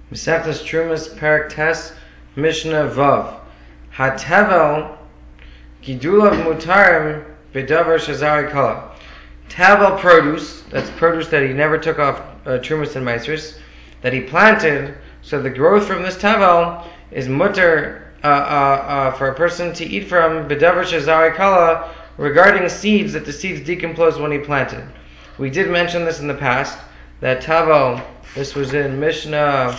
Mesechtes Trumas Perek Tes Mishnah Vav. HaTevel Gidulav Mutarim B'Davar Shazari Kala. Tevel produce, that's produce that he never took off Trumas and Meisers, that he planted, so the growth from this Tevel is mutter for a person to eat from B'Davar Shazari Kala, regarding seeds, that the seeds decompose when he planted. We did mention this in the past, that Tevel, this was in Mishnah,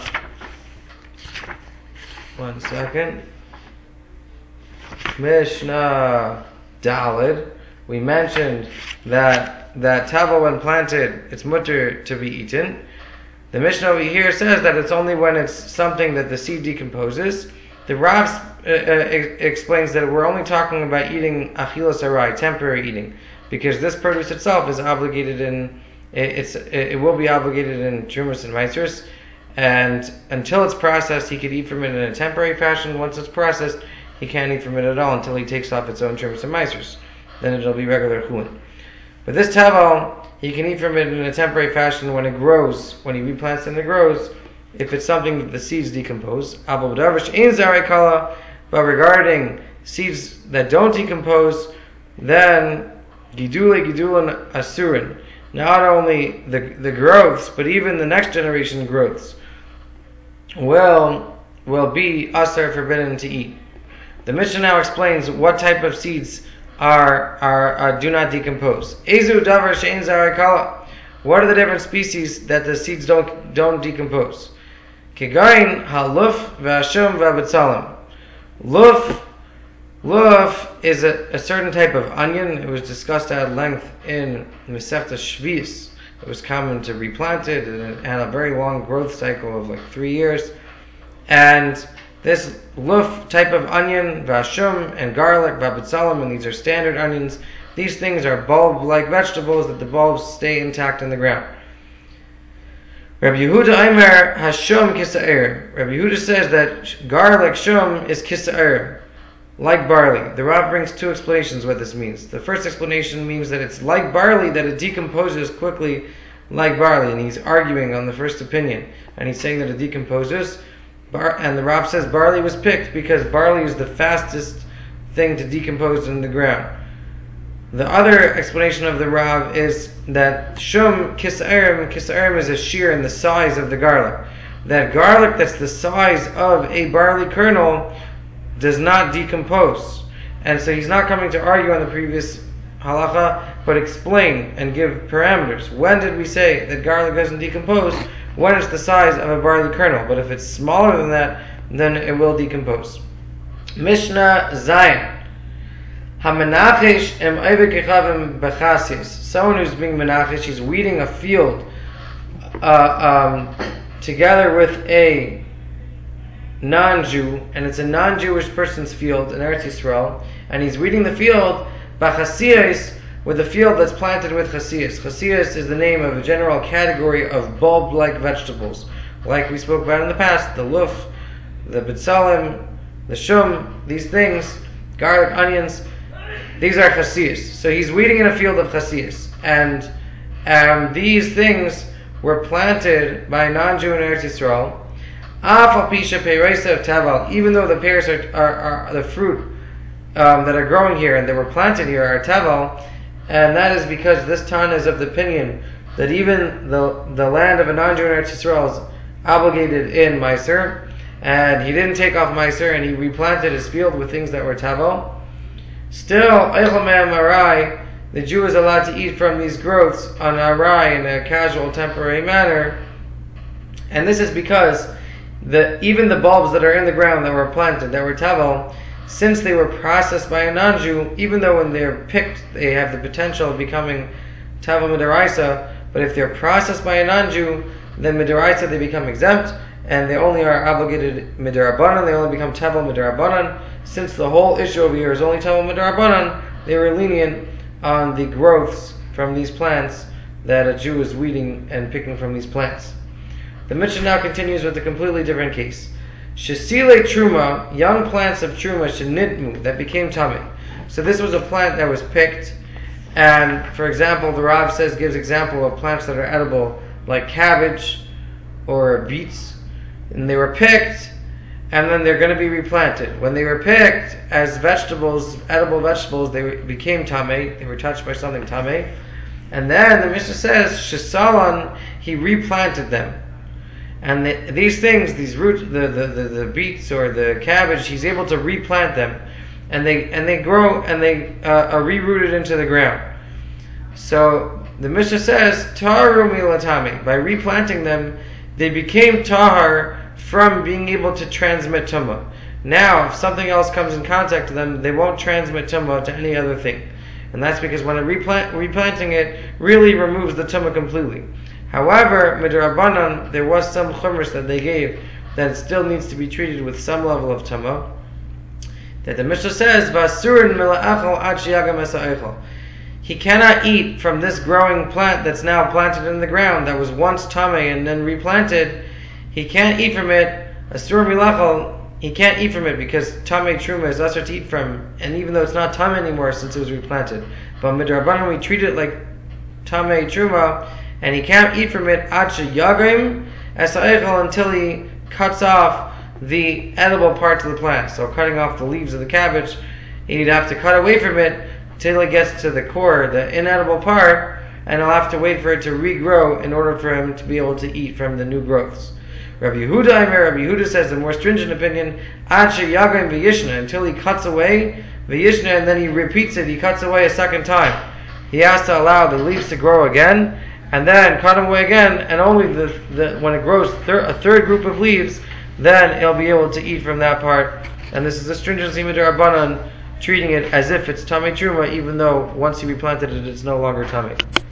Mishnah Daled. We mentioned that Tevel, when planted, it's mutter to be eaten. The Mishnah over here says that it's only when it's something that the seed decomposes. The Rav explains that we're only talking about eating achilas arai, temporary eating, because this produce itself is obligated it will be obligated in Trumas and Meisers, and until it's processed, he could eat from it in a temporary fashion. Once it's processed, he can't eat from it at all until he takes off its own Trumas and Meisers. Then it'll be regular chulin. But this Tevel, he can eat from it in a temporary fashion when it grows, when he replants and it grows, if it's something that the seeds decompose. But regarding seeds that don't decompose, then Gidulan Asurin. Not only the growths, but even the next generation growths will be asar, forbidden to eat. The Mishnah now explains what type of seeds are do not decompose. Ezu davar she'en zarai kala. What are the different species that the seeds don't decompose? Kegain haluf v'ashum v'abetzalim. Luf is a certain type of onion. It was discussed at length in Mesechtes Shvius. It was common to replant it, and it had a very long growth cycle of like 3 years. And this luf type of onion, vashum and garlic, vabetzalim, and these are standard onions. These things are bulb-like vegetables that the bulbs stay intact in the ground. Rabbi Yehuda Aimer hashum kisa'ir. Rabbi Yehuda says that garlic shum is kisa'ir, like barley. The Rav brings two explanations what this means. The first explanation means that it's like barley, that it decomposes quickly like barley, and he's arguing on the first opinion, and he's saying that it decomposes. And the Rav says barley was picked because barley is the fastest thing to decompose in the ground. The other explanation of the Rav is that shum kisa'erim is a shear in the size of the garlic. That garlic that's the size of a barley kernel does not decompose. And so he's not coming to argue on the previous halacha, but explain and give parameters. When did we say that garlic doesn't decompose? When it's the size of a barley kernel. But if it's smaller than that, then it will decompose. Mishnah Zayin. HaMenachish em oivek echavim bechasis. Someone who's being menachish, he's weeding a field together with a non-Jew, and it's a non-Jewish person's field in Eretz Yisrael, and he's weeding the field b'chasiyos, with a field that's planted with chasiyos. Chasiyos is the name of a general category of bulb-like vegetables, like we spoke about in the past, the luf, the betzalim, the shum, these things, garlic, onions, these are chasiyos. So he's weeding in a field of chasiyos, and these things were planted by a non-Jew in Eretz Yisrael. Even though the pears are the fruit that are growing here and that were planted here are tevel, and that is because this Tana is of the opinion that even the land of a non-Jew in Eretz Yisrael is obligated in Meiser, and he didn't take off Meiser and he replanted his field with things that were tevel. Still, arai, the Jew is allowed to eat from these growths on arai in a casual, temporary manner, and this is because even the bulbs that are in the ground that were planted, that were tevel, since they were processed by a non-Jew, even though when they're picked, they have the potential of becoming tevel midaraisa, but if they're processed by a non-Jew, then midaraisa they become exempt, and they only are obligated midarabanan, they only become tevel midarabanan. Since the whole issue over here is only tevel midarabanan, they were lenient on the growths from these plants that a Jew is weeding and picking from these plants. The Mishnah now continues with a completely different case. Shesile truma, young plants of truma, shenitmu, that became tummy. So this was a plant that was picked, and for example, the Rav gives example of plants that are edible, like cabbage or beets. and they were picked, and then they're going to be replanted. When they were picked as vegetables, edible vegetables, they became tamei. They were touched by something tamei, and then the Mishnah says shesalan, he replanted them. And these things, these roots, the beets or the cabbage, he's able to replant them, and they grow and they are rerooted into the ground. So the Mishnah says taharu milatami. By replanting them, they became tahar from being able to transmit tumah. Now, if something else comes in contact with them, they won't transmit tumah to any other thing, and that's because when replanting it really removes the tumah completely. However, midrabanan, there was some chumras that they gave that it still needs to be treated with some level of tamah. That the Mishnah says, "Vasurin mila'achal ad sheyagam esa'echal." He cannot eat from this growing plant that's now planted in the ground that was once tameh and then replanted. He can't eat from it. Asur milachal, he can't eat from it because tameh truma is asur to eat from, and even though it's not tameh anymore since it was replanted, but midrabanan we treat it like tameh truma. And he can't eat from it ad sheyagam esa'echal, until he cuts off the edible parts of the plant. So cutting off the leaves of the cabbage, he'd have to cut away from it till he gets to the core, the inedible part, and he'll have to wait for it to regrow in order for him to be able to eat from the new growths. Rabbi Yehuda says the more stringent opinion, ad sheyagam v'yishna, until he cuts away v'yishna, and then he repeats it, he cuts away a second time. He has to allow the leaves to grow again, and then cut them away again, and only when it grows a third group of leaves, then he'll be able to eat from that part. And this is the stringency midrabanan, treating it as if it's tamei truma, even though once he replanted it, it's no longer tamei.